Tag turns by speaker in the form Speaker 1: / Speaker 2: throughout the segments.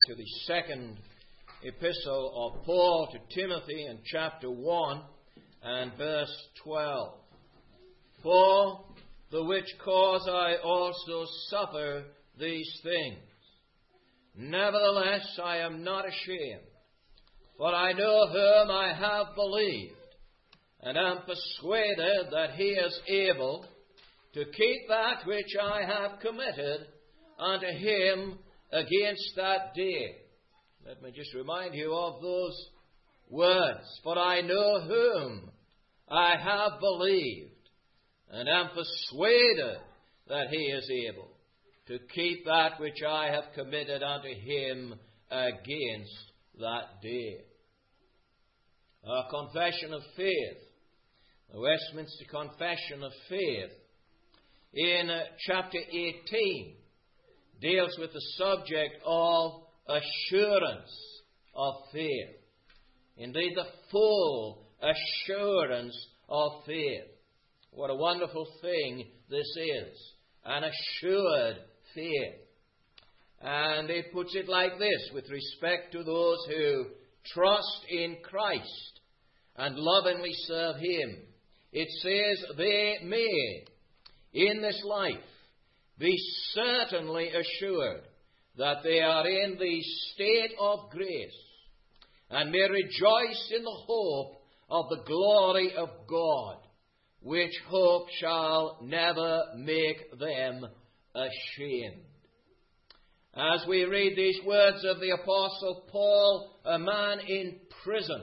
Speaker 1: to the second epistle of Paul to Timothy in chapter 1 and verse 12. For the which cause I also suffer these things. Nevertheless, I am not ashamed, for I know whom I have believed, and am persuaded that he is able to keep that which I have committed unto him against that day. Let me just remind you of those words. For I know whom I have believed, and am persuaded that he is able to keep that which I have committed unto him against that day. Our confession of faith, the Westminster Confession of Faith, in chapter 18, deals with the subject of assurance of faith. Indeed, the full assurance of faith. What a wonderful thing this is, an assured faith. And it puts it like this with respect to those who trust in Christ and lovingly serve Him. It says they may, in this life, be certainly assured that they are in the state of grace and may rejoice in the hope of the glory of God, which hope shall never make them ashamed. As we read these words of the Apostle Paul, a man in prison,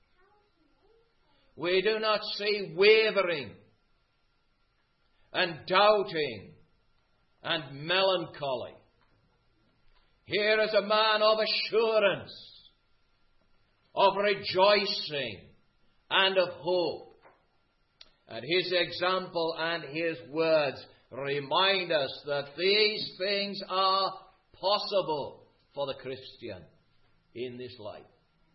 Speaker 1: we do not see wavering and doubting and melancholy. Here is a man of assurance, of rejoicing, and of hope. And his example and his words remind us that these things are possible for the Christian in this life.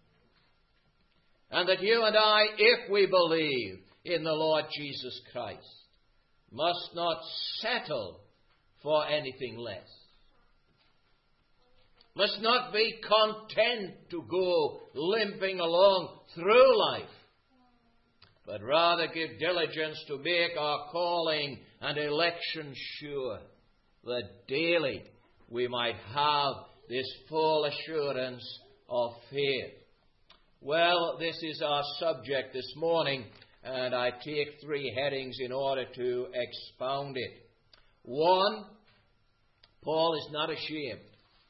Speaker 1: And that you and I, if we believe in the Lord Jesus Christ, must not settle for anything less. Must not be content to go limping along through life, but rather give diligence to make our calling and election sure, that daily we might have this full assurance of faith. Well, this is our subject this morning, and I take three headings in order to expound it. 1, Paul is not ashamed.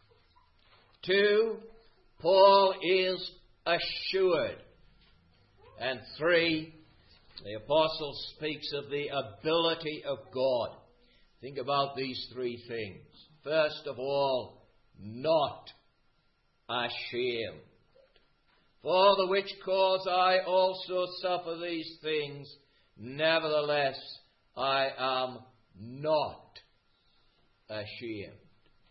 Speaker 1: 2, Paul is assured. And 3, the apostle speaks of the ability of God. Think about these three things. First of all, not ashamed. For the which cause I also suffer these things, nevertheless I am not ashamed.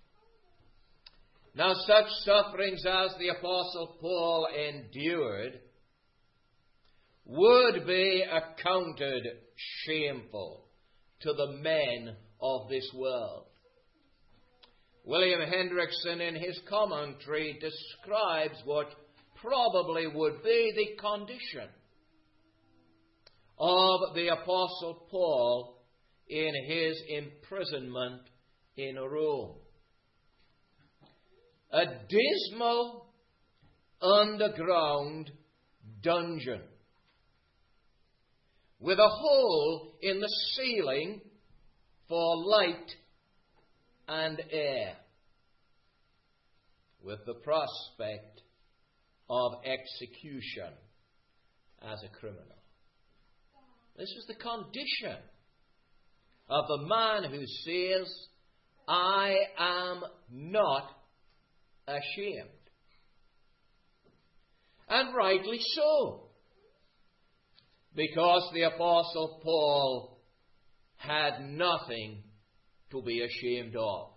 Speaker 1: Now, such sufferings as the Apostle Paul endured would be accounted shameful to the men of this world. William Hendrickson, in his commentary, describes what probably would be the condition of the Apostle Paul in his imprisonment in Rome. A dismal underground dungeon with a hole in the ceiling for light and air, with the prospect of execution as a criminal. This was the condition of the man who says, I am not ashamed. And rightly so, because the Apostle Paul had nothing to be ashamed of.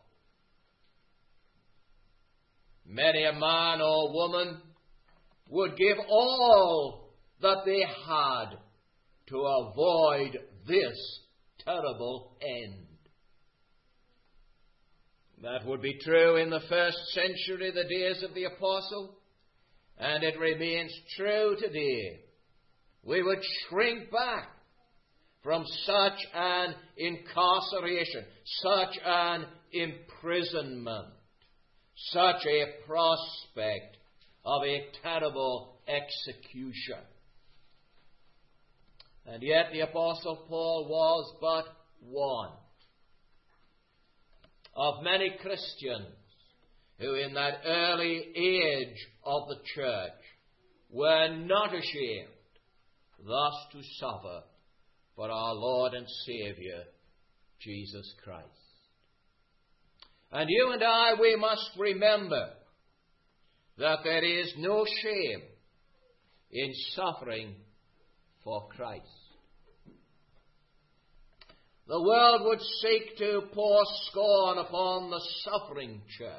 Speaker 1: Many a man or woman would give all that they had to avoid this terrible end. That would be true in the first century, the days of the apostle, and it remains true today. We would shrink back from such an incarceration, such an imprisonment, such a prospect of a terrible execution. And yet the Apostle Paul was but one of many Christians who in that early age of the church were not ashamed thus to suffer for our Lord and Saviour, Jesus Christ. And you and I, we must remember that there is no shame in suffering for Christ. The world would seek to pour scorn upon the suffering church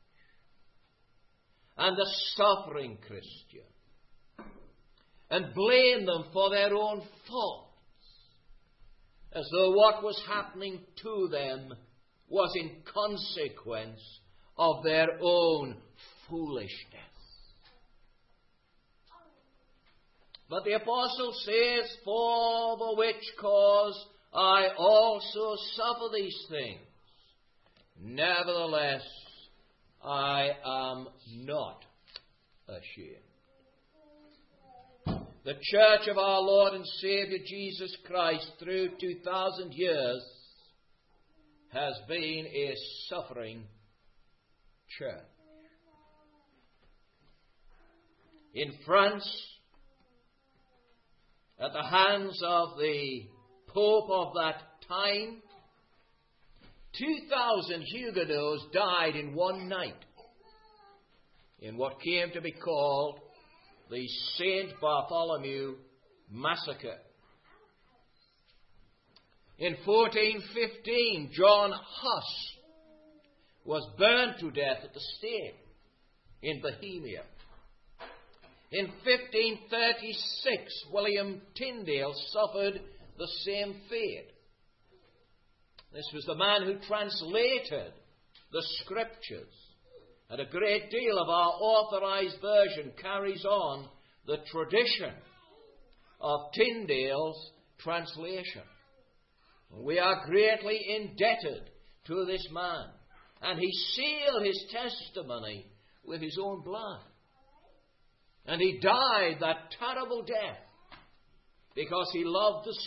Speaker 1: and the suffering Christian and blame them for their own faults, as though what was happening to them was in consequence of their own foolishness. But the apostle says, for the which cause I also suffer these things. Nevertheless, I am not ashamed. The church of our Lord and Saviour Jesus Christ through 2,000 years has been a suffering church. In France, at the hands of the Pope of that time, 2,000 Huguenots died in one night in what came to be called the St. Bartholomew Massacre. In 1415, John Huss was burned to death at the stake in Bohemia. In 1536, William Tyndale suffered the same fate. This was the man who translated the Scriptures, and a great deal of our authorized version carries on the tradition of Tyndale's translation. We are greatly indebted to this man, and he sealed his testimony with his own blood. And he died that terrible death because he loved the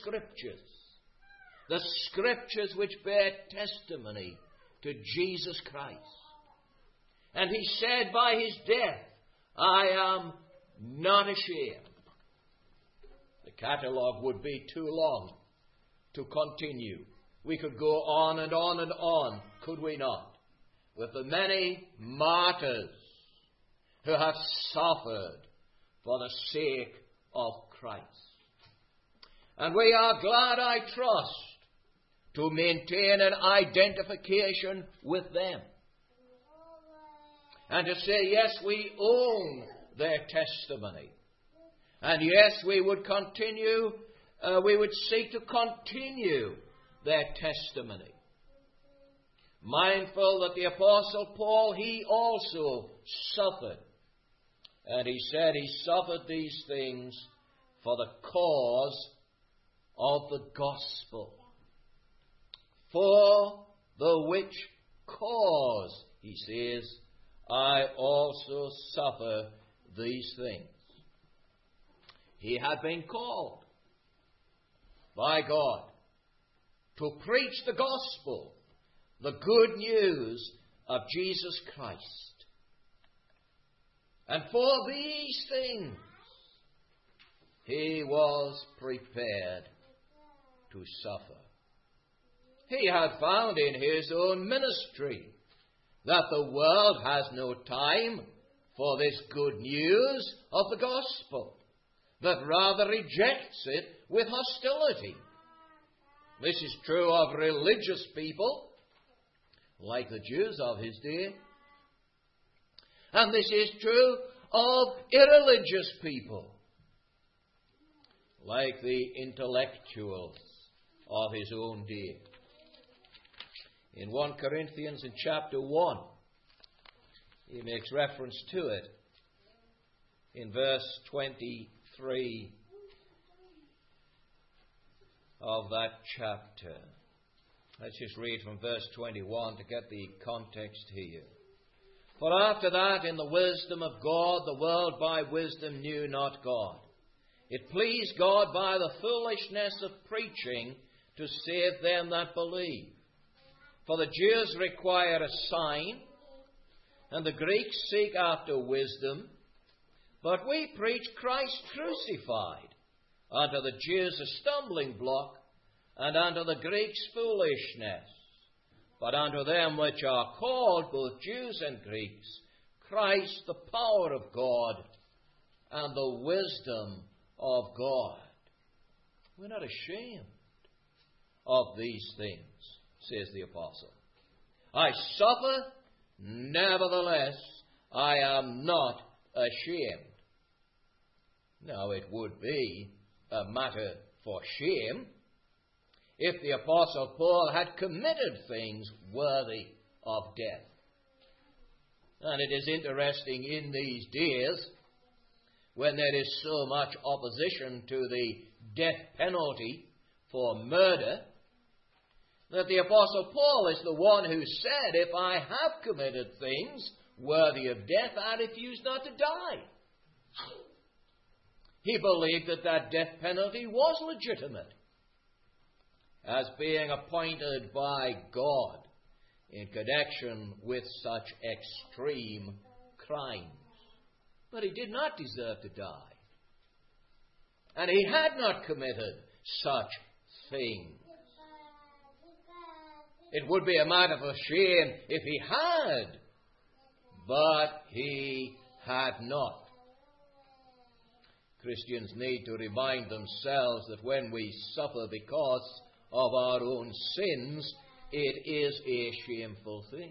Speaker 1: Scriptures which bear testimony to Jesus Christ. And he said by his death, I am not ashamed. The catalogue would be too long to continue. We could go on and on and on, could we not, with the many martyrs who have suffered for the sake of Christ. And we are glad, I trust, to maintain an identification with them. And to say, yes, we own their testimony. And yes, we would continue, we would seek to continue their testimony. Mindful that the Apostle Paul, he also suffered. And he said he suffered these things for the cause of the gospel. For the which cause, he says, I also suffer these things. He had been called by God to preach the gospel, the good news of Jesus Christ. And for these things, he was prepared to suffer. He had found in his own ministry that the world has no time for this good news of the gospel, but rather rejects it with hostility. This is true of religious people, like the Jews of his day. And this is true of irreligious people, like the intellectuals of his own day. In 1 Corinthians in chapter 1, he makes reference to it in verse 23 of that chapter. Let's just read from verse 21 to get the context here. For after that, in the wisdom of God, the world by wisdom knew not God. It pleased God by the foolishness of preaching to save them that believe. For the Jews require a sign, and the Greeks seek after wisdom. But we preach Christ crucified, unto the Jews a stumbling block, and unto the Greeks foolishness. But unto them which are called, both Jews and Greeks, Christ the power of God and the wisdom of God. We're not ashamed of these things, says the apostle. I suffer, nevertheless I am not ashamed. Now it would be a matter for shame if the apostle Paul had committed things worthy of death. And it is interesting in these days, when there is so much opposition to the death penalty for murder, that the apostle Paul is the one who said, if I have committed things worthy of death, I refuse not to die. He believed that that death penalty was legitimate, as being appointed by God in connection with such extreme crimes. But he did not deserve to die. And he had not committed such things. It would be a matter for shame if he had, but he had not. Christians need to remind themselves that when we suffer because of our own sins, it is a shameful thing.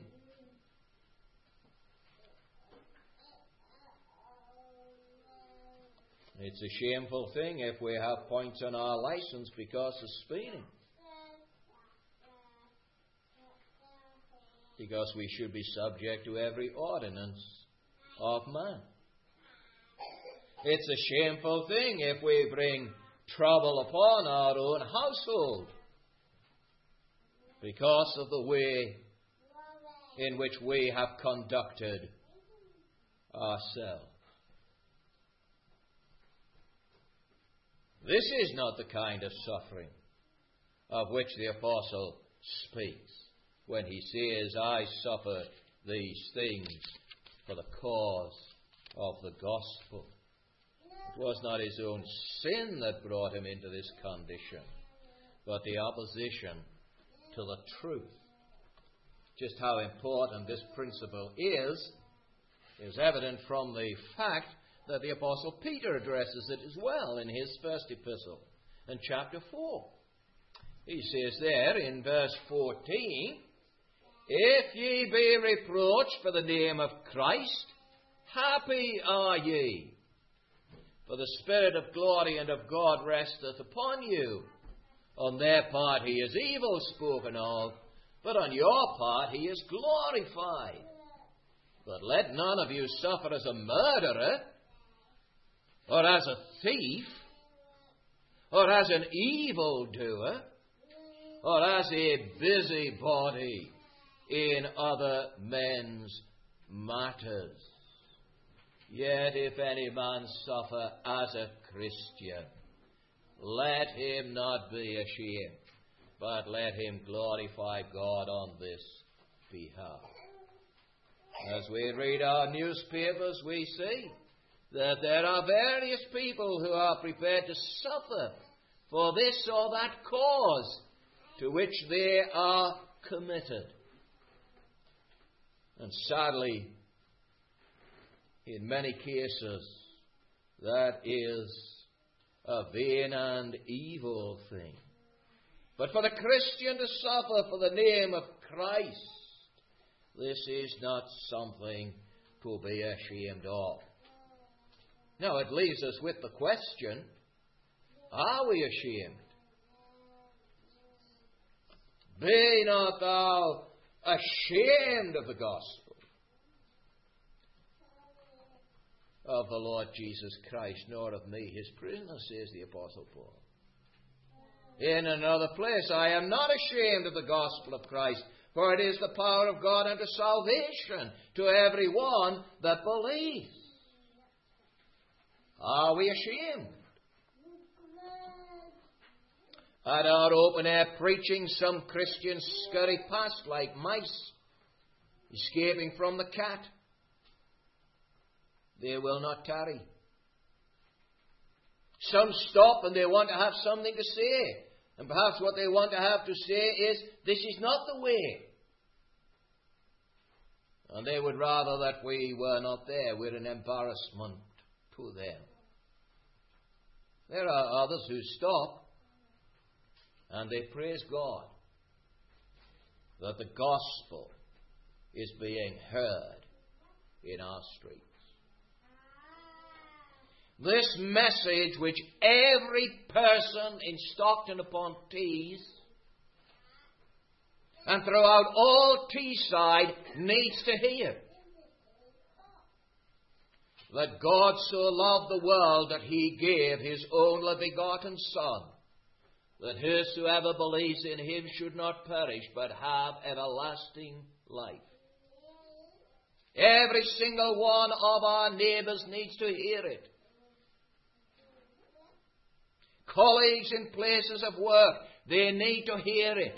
Speaker 1: It's a shameful thing if we have points on our license because of speeding. Because we should be subject to every ordinance of man. It's a shameful thing if we bring trouble upon our own household because of the way in which we have conducted ourselves. This is not the kind of suffering of which the apostle speaks when he says, I suffer these things for the cause of the gospel. It was not his own sin that brought him into this condition, but the opposition to the truth. Just how important this principle is evident from the fact that the Apostle Peter addresses it as well in his first epistle, in chapter 4. He says there in verse 14, If ye be reproached for the name of Christ, happy are ye, for the Spirit of glory and of God resteth upon you. On their part he is evil spoken of, but on your part he is glorified. But let none of you suffer as a murderer, or as a thief, or as an evildoer, or as a busybody in other men's matters. Yet if any man suffer as a Christian, let him not be ashamed, but let him glorify God on this behalf. As we read our newspapers, we see that there are various people who are prepared to suffer for this or that cause to which they are committed. And sadly, in many cases, that is a vain and evil thing. But for the Christian to suffer for the name of Christ, this is not something to be ashamed of. Now it leaves us with the question, are we ashamed? Be not thou ashamed of the gospel of the Lord Jesus Christ, nor of me, his prisoner, says the Apostle Paul. In another place, I am not ashamed of the gospel of Christ, for it is the power of God unto salvation to every one that believes. Are we ashamed? At our open-air preaching, some Christians scurry past like mice, escaping from the cat. They will not tarry. Some stop and they want to have something to say. And perhaps what they want to have to say is, this is not the way. And they would rather that we were not there. We're an embarrassment to them. There are others who stop and they praise God that the gospel is being heard in our streets. This message which every person in Stockton-upon-Tees and throughout all Teesside needs to hear. That God so loved the world that he gave his only begotten Son, that whosoever believes in him should not perish but have everlasting life. Every single one of our neighbours needs to hear it. Colleagues in places of work, they need to hear it.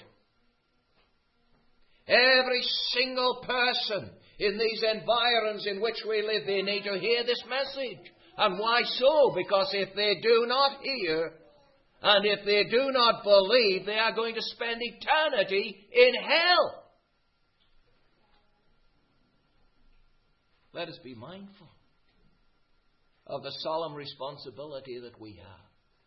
Speaker 1: Every single person in these environs in which we live, they need to hear this message. And why so? Because if they do not hear, and if they do not believe, they are going to spend eternity in hell. Let us be mindful of the solemn responsibility that we have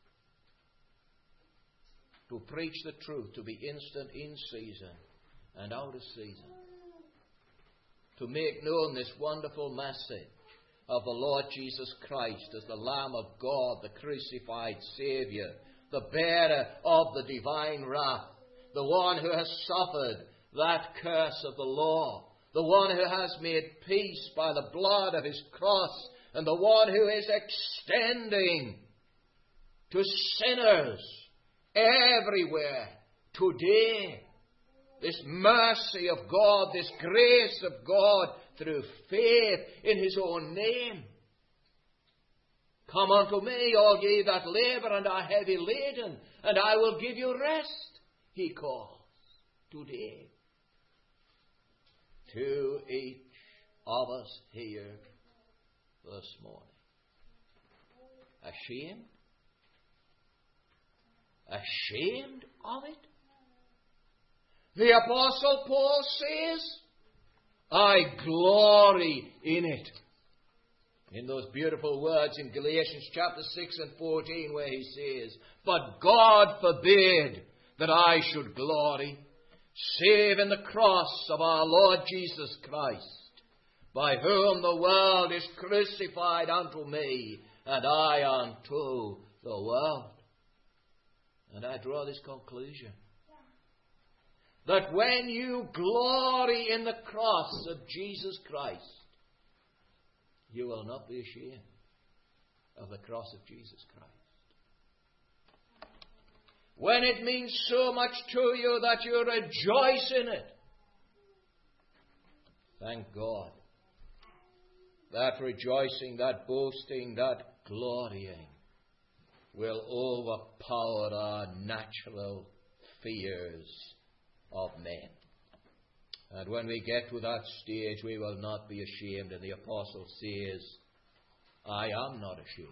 Speaker 1: to preach the truth, to be instant in season and out of season, to make known this wonderful message of the Lord Jesus Christ as the Lamb of God, the crucified Saviour, the bearer of the divine wrath, the one who has suffered that curse of the law, the one who has made peace by the blood of his cross, and the one who is extending to sinners everywhere today this mercy of God, this grace of God through faith in his own name. Come unto me, all ye that labour and are heavy laden, and I will give you rest, he calls today. To each of us here this morning. Ashamed? Ashamed of it? The Apostle Paul says, I glory in it. In those beautiful words in Galatians chapter 6 and 14 where he says, but God forbid that I should glory, save in the cross of our Lord Jesus Christ, by whom the world is crucified unto me, and I unto the world. And I draw this conclusion, that when you glory in the cross of Jesus Christ, you will not be ashamed of the cross of Jesus Christ. When it means so much to you that you rejoice in it, thank God. That rejoicing, that boasting, that glorying will overpower our natural fears of men. And when we get to that stage, we will not be ashamed. And the apostle says, I am not ashamed.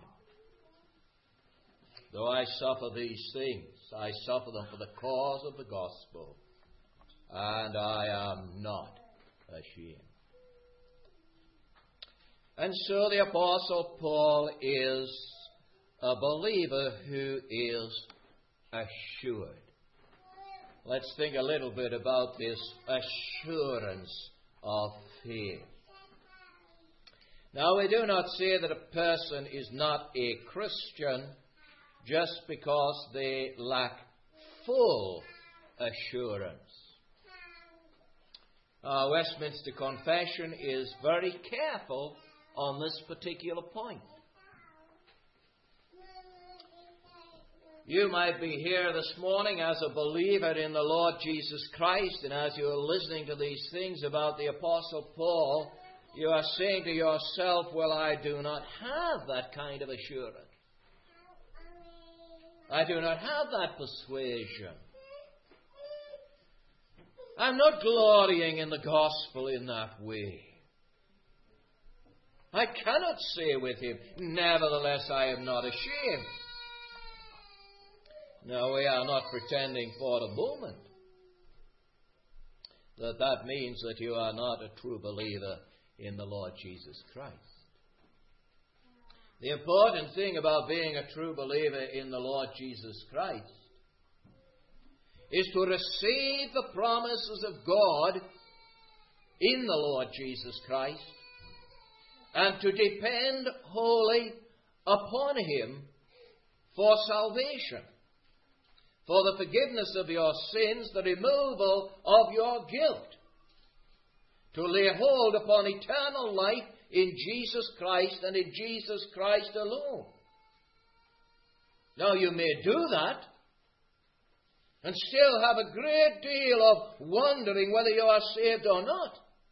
Speaker 1: Though I suffer these things, I suffer them for the cause of the gospel, and I am not ashamed. And so the Apostle Paul is a believer who is assured. Let's think a little bit about this assurance of faith. Now, we do not say that a person is not a Christian just because they lack full assurance. Our Westminster Confession is very careful on this particular point. You might be here this morning as a believer in the Lord Jesus Christ, and as you are listening to these things about the Apostle Paul, you are saying to yourself, well, I do not have that kind of assurance. I do not have that persuasion. I'm not glorying in the gospel in that way. I cannot say with him, nevertheless I am not ashamed. No, we are not pretending for a moment that means that you are not a true believer in the Lord Jesus Christ. The important thing about being a true believer in the Lord Jesus Christ is to receive the promises of God in the Lord Jesus Christ and to depend wholly upon him for salvation, for the forgiveness of your sins, the removal of your guilt, to lay hold upon eternal life in Jesus Christ and in Jesus Christ alone. Now you may do that and still have a great deal of wondering whether you are saved or not.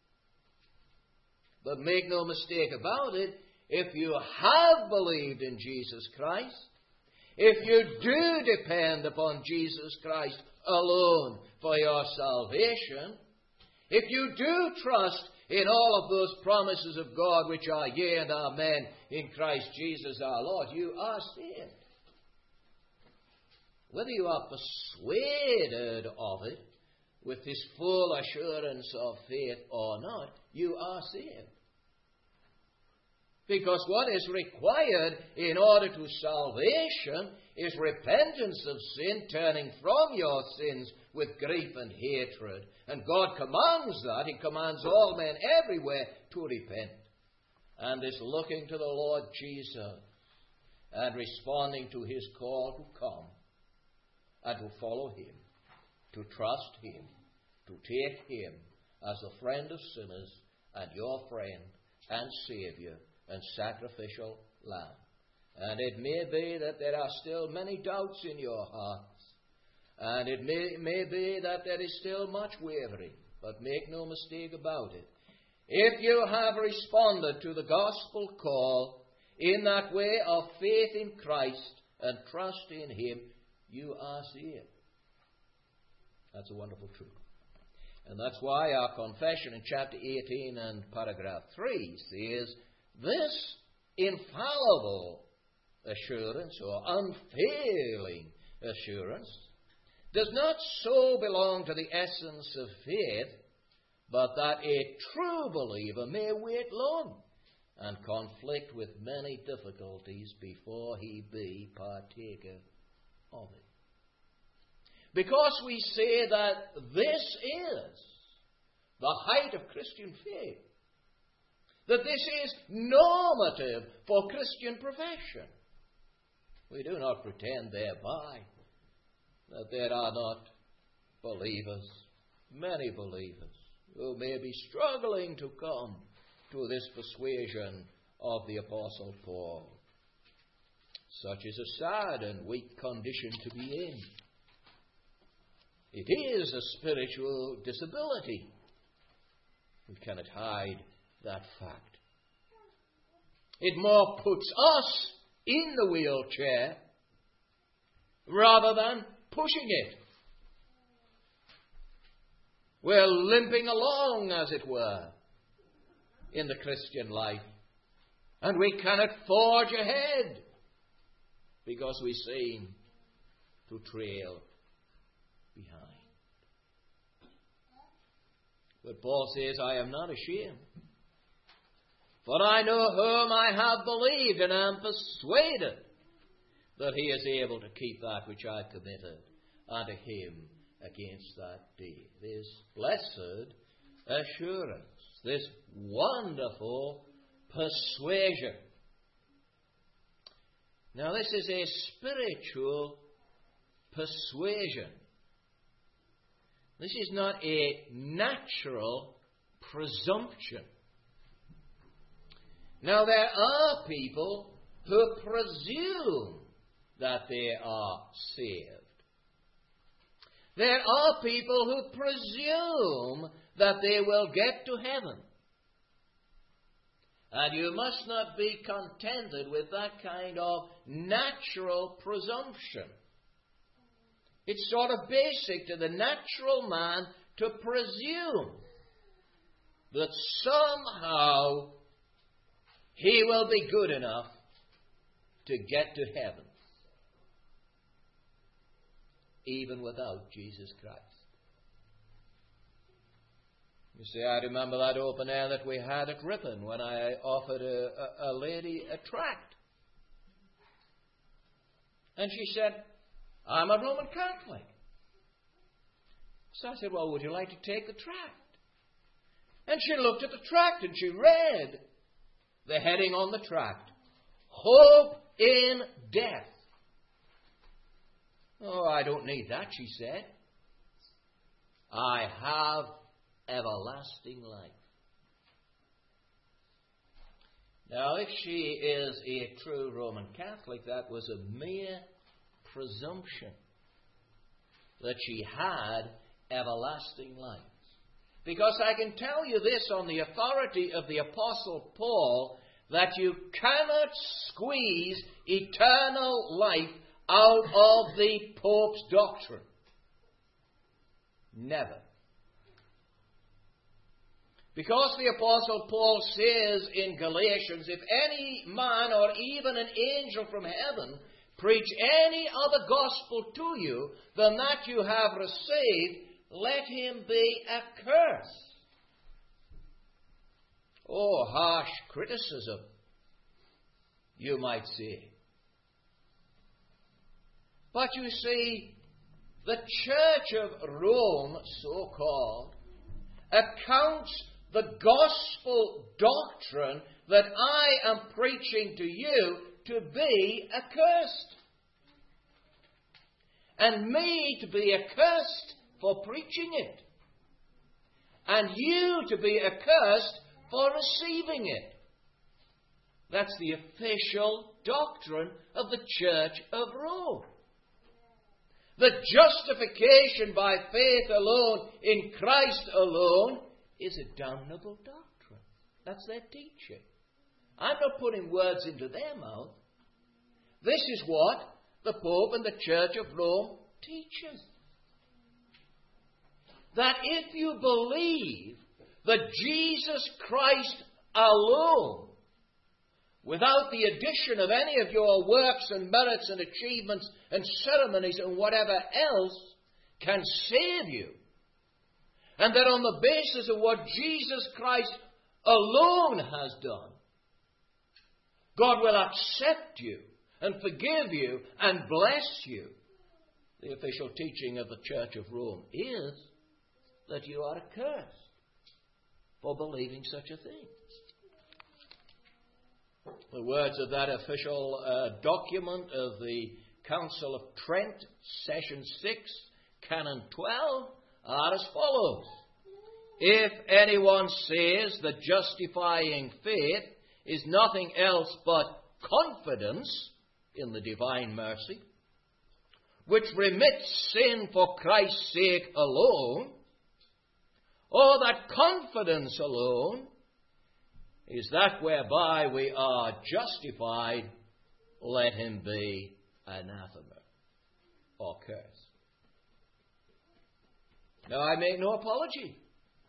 Speaker 1: But make no mistake about it, if you have believed in Jesus Christ, if you do depend upon Jesus Christ alone for your salvation, if you do trust in all of those promises of God which are yea and amen in Christ Jesus our Lord, you are saved. Whether you are persuaded of it with this full assurance of faith or not, you are saved. Because what is required in order to salvation is repentance of sin, turning from your sins with grief and hatred. And God commands that. He commands all men everywhere to repent. And is looking to the Lord Jesus and responding to his call to come and to follow him, to trust him, to take him as the friend of sinners and your friend and Savior and sacrificial lamb. And it may be that there are still many doubts in your hearts, and it may be that there is still much wavering, but make no mistake about it. If you have responded to the gospel call in that way of faith in Christ and trust in him, you are saved. That's a wonderful truth. And that's why our confession in chapter 18 and paragraph 3 says, this infallible assurance or unfailing assurance does not so belong to the essence of faith, but that a true believer may wait long and conflict with many difficulties before he be partaker of it. Because we say that this is the height of Christian faith, that this is normative for Christian profession. We do not pretend thereby that there are not believers, many believers, who may be struggling to come to this persuasion of the Apostle Paul. Such is a sad and weak condition to be in. It is a spiritual disability. We cannot hide that fact. It more puts us in the wheelchair rather than pushing it. We're limping along, as it were, in the Christian life, and we cannot forge ahead because we seem to trail behind. But Paul says, I am not ashamed, for I know whom I have believed, and am persuaded that he is able to keep that which I committed unto him against that day. This blessed assurance, this wonderful persuasion. Now, this is a spiritual persuasion. This is not a natural presumption. Now, there are people who presume that they are saved. There are people who presume that they will get to heaven. And you must not be contented with that kind of natural presumption. It's sort of basic to the natural man to presume that somehow he will be good enough to get to heaven, even without Jesus Christ. You see, I remember that open air that we had at Ripon when I offered a lady a tract. And she said, "I'm a Roman Catholic." So I said, "Well, would you like to take the tract?" And she looked at the tract and she read the heading on the tract, "Hope in Death." "Oh, I don't need that," she said. "I have everlasting life." Now, if she is a true Roman Catholic, that was a mere presumption that she had everlasting life. Because I can tell you this on the authority of the Apostle Paul, that you cannot squeeze eternal life out of the Pope's doctrine. Never. Because the Apostle Paul says in Galatians, if any man or even an angel from heaven preach any other gospel to you than that you have received, let him be accursed. Oh, harsh criticism, you might say. But you see, the Church of Rome, so-called, accounts the gospel doctrine that I am preaching to you to be accursed. And me to be accursed for preaching it. And you to be accursed for receiving it. That's the official doctrine of the Church of Rome. The justification by faith alone, in Christ alone, is a damnable doctrine. That's their teaching. I'm not putting words into their mouth. This is what the Pope and the Church of Rome teaches. That if you believe that Jesus Christ alone, without the addition of any of your works and merits and achievements and ceremonies and whatever else, can save you, and that on the basis of what Jesus Christ alone has done, God will accept you and forgive you and bless you. The official teaching of the Church of Rome is that you are accursed for believing such a thing. The words of that official document of the Council of Trent, Session 6, Canon 12, are as follows. If anyone says that justifying faith is nothing else but confidence in the divine mercy, which remits sin for Christ's sake alone, or that confidence alone is that whereby we are justified, let him be anathema or cursed. Now, I make no apology.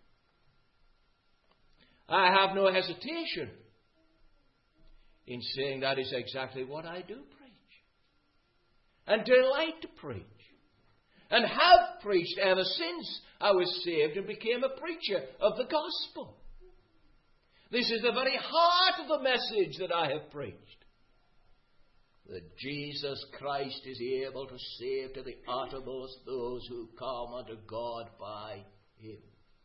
Speaker 1: I have no hesitation in saying that is exactly what I do preach and delight to preach and have preached ever since I was saved and became a preacher of the gospel. This is the very heart of the message that I have preached. That Jesus Christ is able to save to the uttermost those who come unto God by him.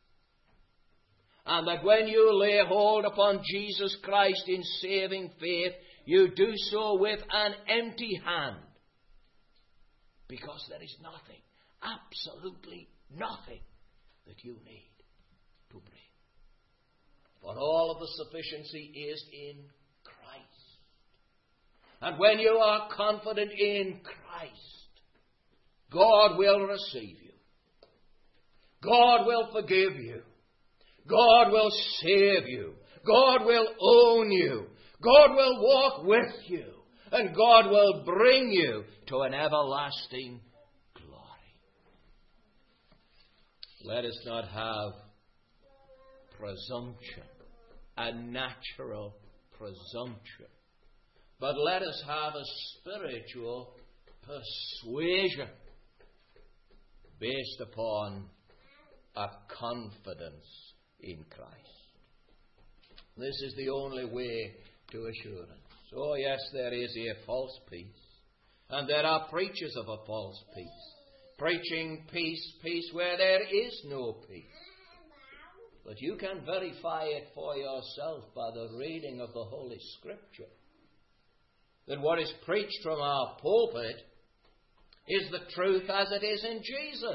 Speaker 1: And that when you lay hold upon Jesus Christ in saving faith, you do so with an empty hand. Because there is nothing, absolutely nothing, that you need to bring. but all of the sufficiency is in Christ. And when you are confident in Christ, God will receive you. God will forgive you. God will save you. God will own you. God will walk with you. And God will bring you to an everlasting glory. Let us not have presumption, a natural presumption, but let us have a spiritual persuasion based upon a confidence in Christ. This is the only way to assurance. Oh yes, there is a false peace, and there are preachers of a false peace, preaching peace where there is no peace. But you can verify it for yourself by the reading of the Holy Scripture, that what is preached from our pulpit is the truth as it is in Jesus.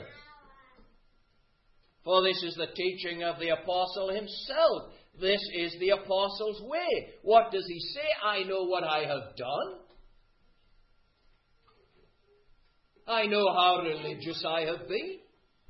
Speaker 1: For this is the teaching of the apostle himself. This is the apostle's way. What does he say? I know what I have done. I know how religious I have been.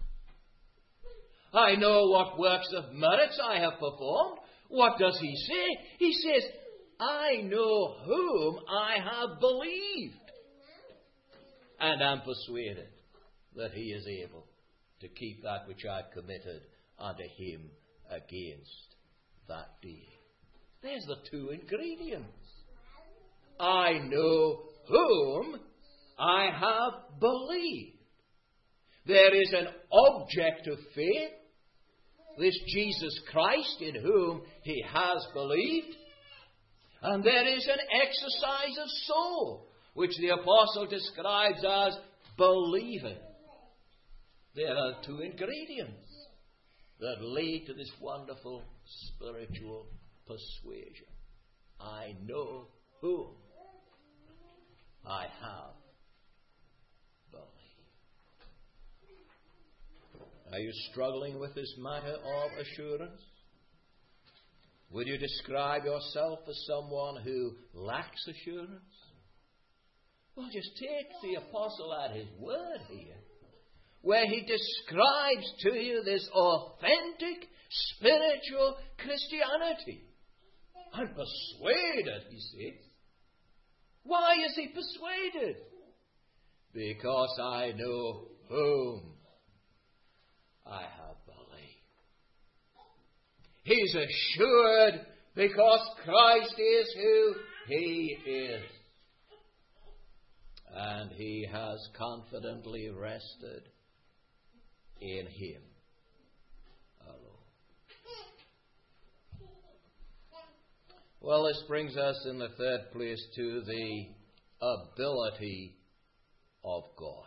Speaker 1: I know what works of merits I have performed. What does he say? He says, I know whom I have believed, and am persuaded that he is able to keep that which I have committed unto him against that day. There's the two ingredients. I know whom I have believed. There is an object of faith, this Jesus Christ in whom he has believed, and there is an exercise of soul, which the apostle describes as believing. There are two ingredients that lead to this wonderful spiritual persuasion. I know whom I have believed. Are you struggling with this matter of assurance? Would you describe yourself as someone who lacks assurance? Well, just take the apostle at his word here, where he describes to you this authentic spiritual Christianity. I'm persuaded, he says. Why is he persuaded? Because I know whom I have believed. He's assured because Christ is who he is. And he has confidently rested in him alone. Well, this brings us in the third place to the ability of God.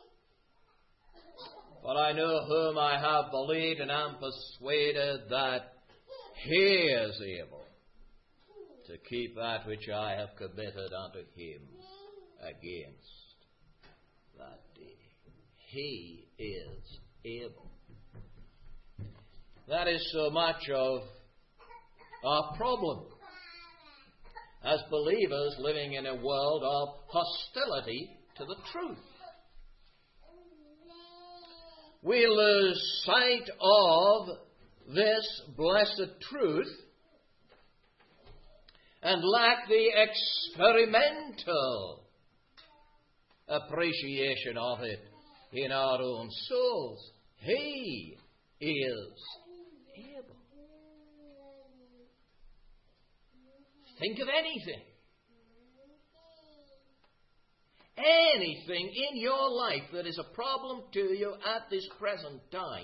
Speaker 1: But I know whom I have believed, and am persuaded that he is able to keep that which I have committed unto him against that day. He is able. That is so much of our problem as believers living in a world of hostility to the truth. We lose sight of this blessed truth and lack the experimental appreciation of it in our own souls. He is able. Think of anything in your life that is a problem to you at this present time,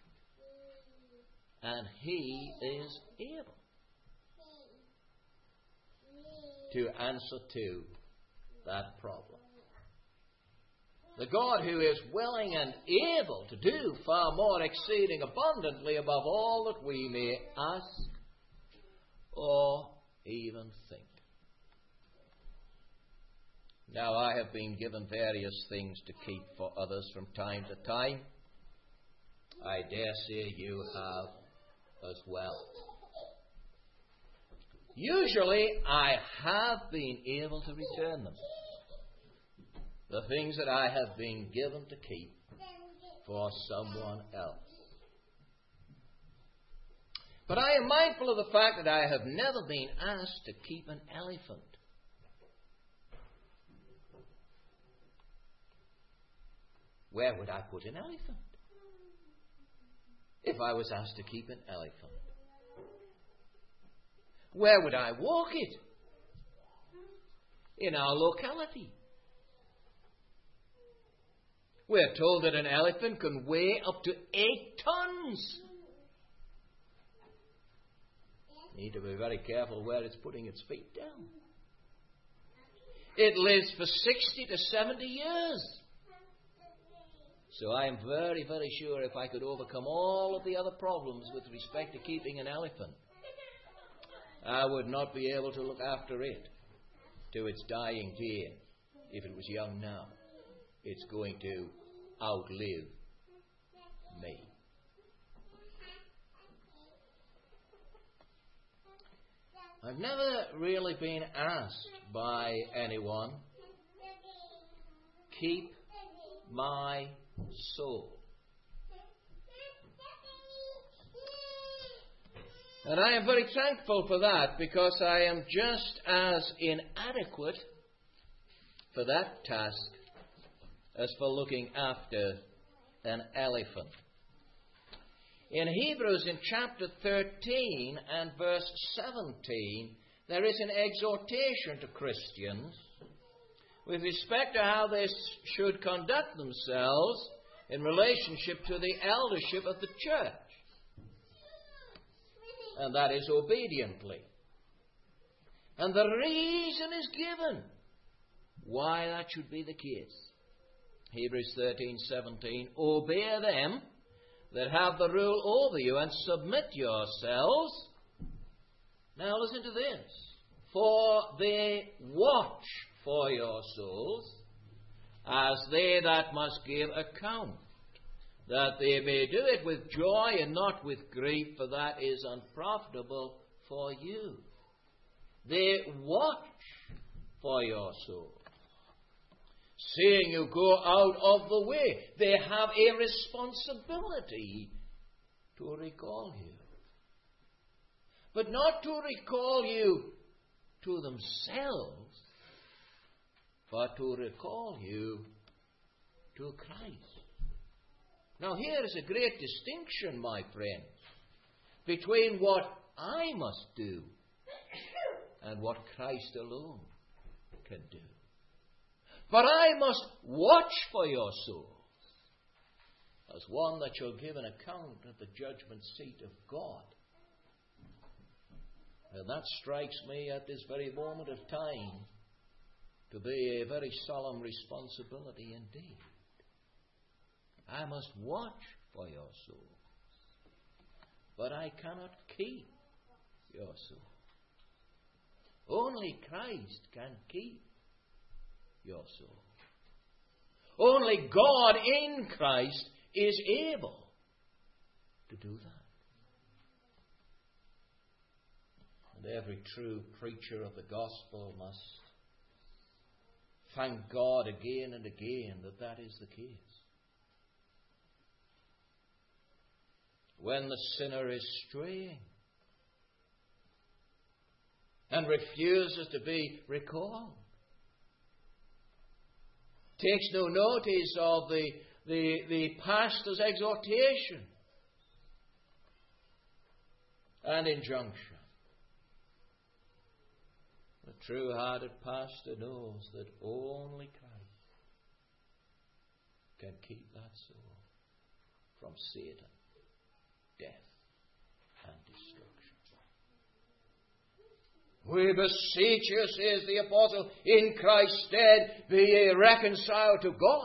Speaker 1: and he is able to answer to that problem. The God who is willing and able to do far more exceeding abundantly above all that we may ask or even think. Now, I have been given various things to keep for others from time to time. I dare say you have as well. usually I have been able to return them. The things that I have been given to keep for someone else. But I am mindful of the fact that I have never been asked to keep an elephant. Where would I put an elephant if I was asked to keep an elephant? Where would I walk it? In our locality. We're told that an elephant can weigh up to 8 tons. Need to be very careful where it's putting its feet down. It lives for 60 to 70 years. So I am very, very sure if I could overcome all of the other problems with respect to keeping an elephant, I would not be able to look after it to its dying day. If it was young now, it's going to outlive me. I've never really been asked by anyone, keep my soul. And I am very thankful for that, because I am just as inadequate for that task as for looking after an elephant. In Hebrews, in chapter 13 and verse 17, there is an exhortation to Christians with respect to how they should conduct themselves in relationship to the eldership of the church. And that is obediently. And the reason is given why that should be the case. Hebrews 13:17, obey them that have the rule over you, and submit yourselves. Now listen to this. For they watch for your souls, as they that must give account, that they may do it with joy and not with grief, for that is unprofitable for you. They watch for your souls, seeing you go out of the way. They have a responsibility to recall you. But not to recall you to themselves, but to recall you to Christ. Now here is a great distinction, my friends, between what I must do and what Christ alone can do. But I must watch for your souls as one that shall give an account at the judgment seat of God. And that strikes me at this very moment of time to be a very solemn responsibility indeed. I must watch for your souls, but I cannot keep your soul. Only Christ can keep your soul. Only God in Christ is able to do that. And every true preacher of the gospel must thank God again and again that that is the case. When the sinner is straying and refuses to be recalled, takes no notice of the pastor's exhortation and injunction, the true-hearted pastor knows that only Christ can keep that soul from Satan, death, and destruction. We beseech you, says the apostle, in Christ's stead be ye reconciled to God.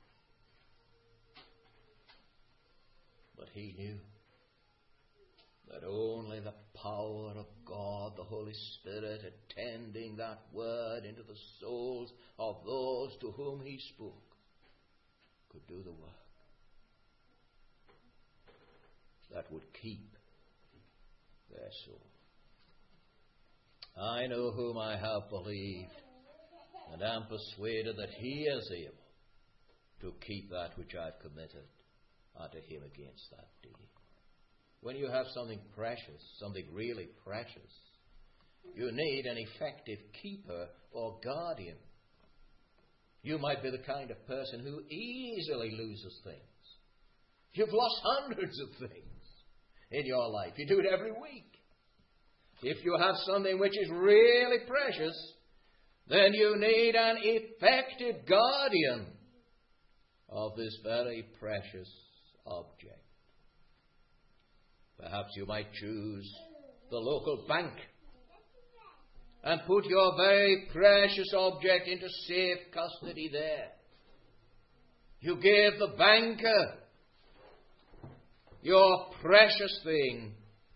Speaker 1: But he knew that only the power of God, the Holy Spirit, attending that word into the souls of those to whom he spoke, could do the work that would keep their soul. I know whom I have believed, and am persuaded that he is able to keep that which I have committed unto him against that day. When you have something precious, something really precious, you need an effective keeper or guardian. You might be the kind of person who easily loses things. You've lost hundreds of things in your life. You do it every week. If you have something which is really precious, then you need an effective guardian of this very precious object. Perhaps you might choose the local bank and put your very precious object into safe custody there. You give the banker your precious thing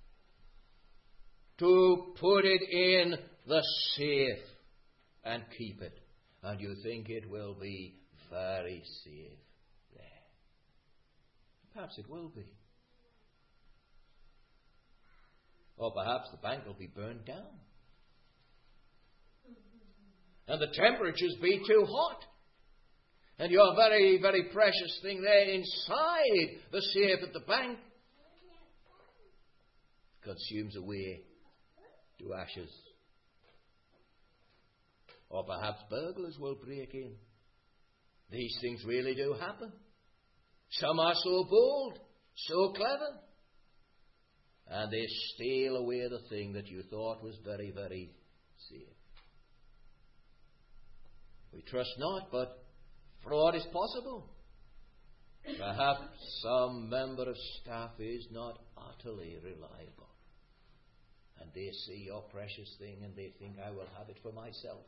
Speaker 1: to put it in the safe and keep it. And you think it will be very safe there. Perhaps it will be. Or perhaps the bank will be burned down. And the temperatures be too hot. And your very, very precious thing there inside the safe at the bank consumes away to ashes. Or perhaps burglars will break in. These things really do happen. Some are so bold, so clever, and they steal away the thing that you thought was very, very safe. We trust not, but fraud is possible. Perhaps some member of staff is not utterly reliable. And they see your precious thing and they think, I will have it for myself.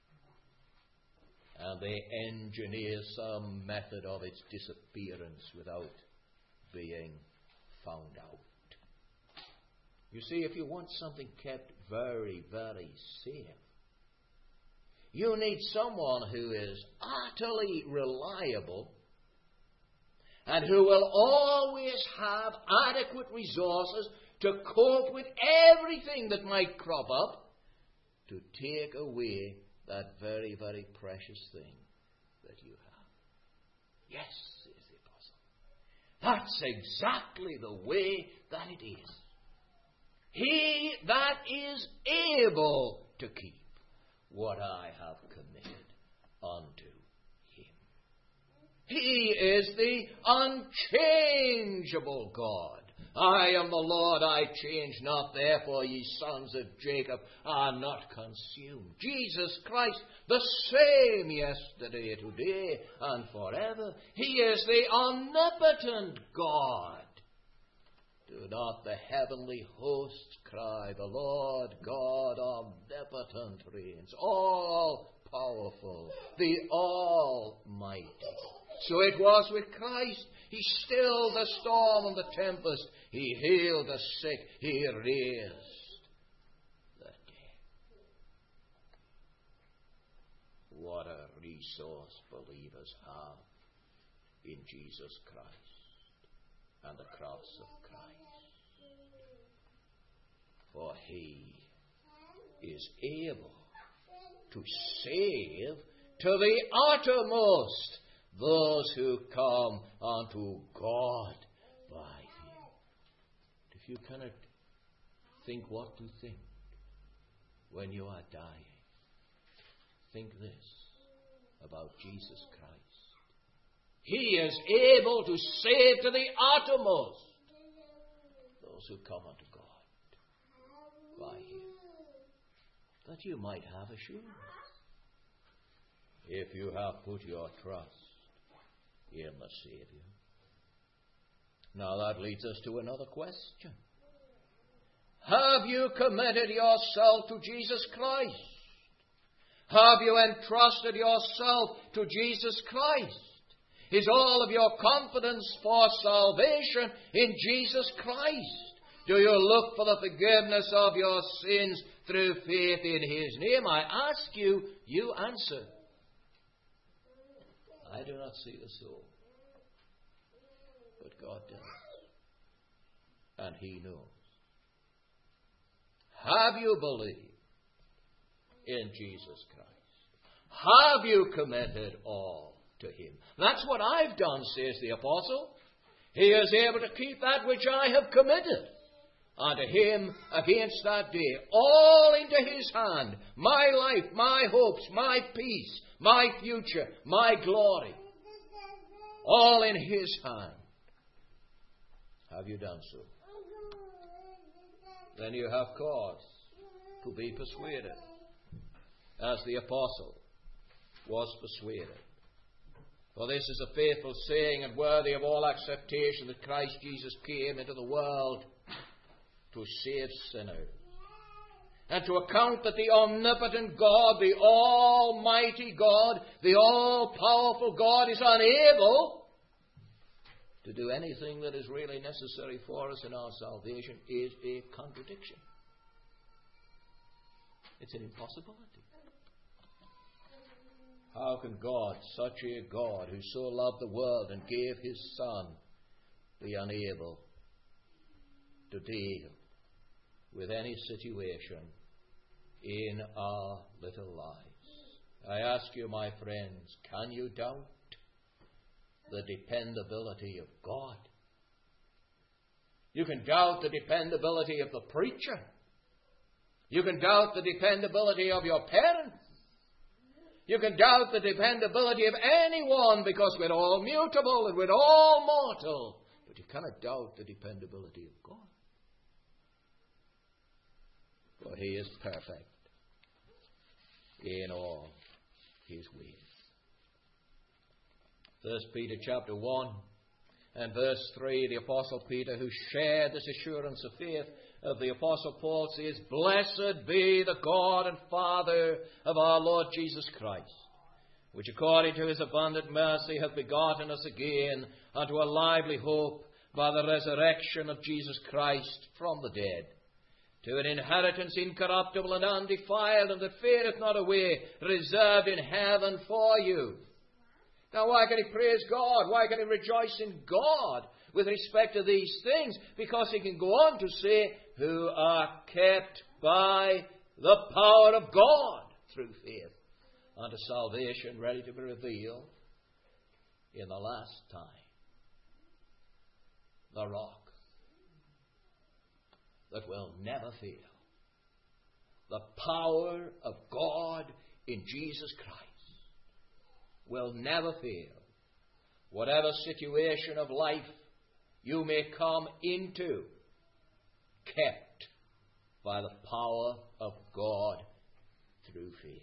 Speaker 1: And they engineer some method of its disappearance without being found out. You see, if you want something kept very, very safe, you need someone who is utterly reliable and who will always have adequate resources to cope with everything that might crop up to take away that very, very precious thing that you have. Yes, says the apostle. That's exactly the way that it is. He that is able to keep what I have committed unto him. He is the unchangeable God. I am the Lord, I change not, therefore ye sons of Jacob are not consumed. Jesus Christ, the same yesterday, today, and forever. He is the omnipotent God. Do not the heavenly hosts cry, the Lord God omnipotent reigns, all-powerful, the Almighty. So it was with Christ. He stilled the storm and the tempest. He healed the sick. He raised the dead. What a resource believers have in Jesus Christ and the cross of Christ. For he is able to save to the uttermost those who come unto God by him. If you cannot think what to think when you are dying, think this about Jesus Christ. He is able to save to the uttermost those who come unto God by him, that you might have assurance, if you have put your trust in the Savior. Now that leads us to another question. Have you committed yourself to Jesus Christ? Have you entrusted yourself to Jesus Christ? Is all of your confidence for salvation in Jesus Christ? Do you look for the forgiveness of your sins through faith in his name? I ask you, you answer. I do not see the soul, but God does. And he knows. Have you believed? in Jesus Christ? Have you committed all to Him? That's what I've done, says the apostle. He is able to keep that which I have committed unto Him against that day. All into His hand. My life, my hopes, my peace, my future, my glory. All in His hand. Have you done so? Then you have cause to be persuaded, as the apostle was persuaded. For this is a faithful saying and worthy of all acceptation, that Christ Jesus came into the world to save sinners, and to account that the omnipotent God, the almighty God, the all-powerful God is unable to do anything that is really necessary for us in our salvation is a contradiction. It's an impossibility. How can God, such a God who so loved the world and gave His Son, be unable to deal with any situation in our little lives? I ask you, my friends, can you doubt the dependability of God? You can doubt the dependability of the preacher. You can doubt the dependability of your parents. You can doubt the dependability of anyone, because we're all mutable and we're all mortal. But you cannot doubt the dependability of God. For He is perfect in all His ways. 1 Peter chapter 1 and verse 3, the Apostle Peter, who shared this assurance of faith of the Apostle Paul, says, "Blessed be the God and Father of our Lord Jesus Christ, which according to His abundant mercy hath begotten us again unto a lively hope by the resurrection of Jesus Christ from the dead, to an inheritance incorruptible and undefiled, and that fadeth not away, reserved in heaven for you." Now, why can he praise God? Why can he rejoice in God with respect to these things? Because he can go on to say, who are kept by the power of God through faith unto salvation, ready to be revealed in the last time. The rock that will never fail. The power of God in Jesus Christ will never fail. Whatever situation of life you may come into, kept by the power of God through faith.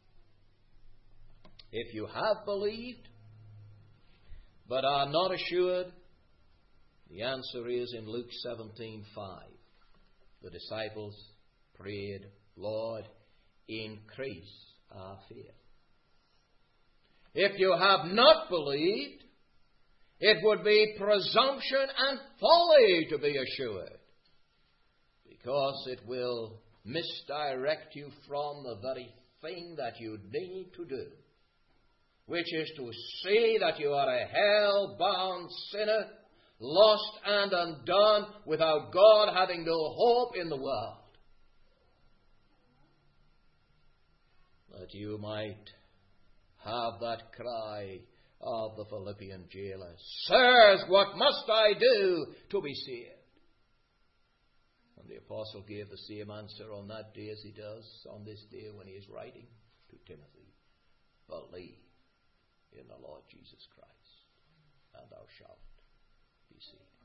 Speaker 1: If you have believed but are not assured, the answer is in Luke 17:5. The disciples prayed, "Lord, increase our faith." If you have not believed, it would be presumption and folly to be assured, because it will misdirect you from the very thing that you need to do, which is to see that you are a hell-bound sinner, lost and undone, without God, having no hope in the world. That you might have that cry of the Philippian jailer, "Sirs, what must I do to be saved?" And the apostle gave the same answer on that day as he does on this day when he is writing to Timothy. "Believe in the Lord Jesus Christ, and thou shalt be saved."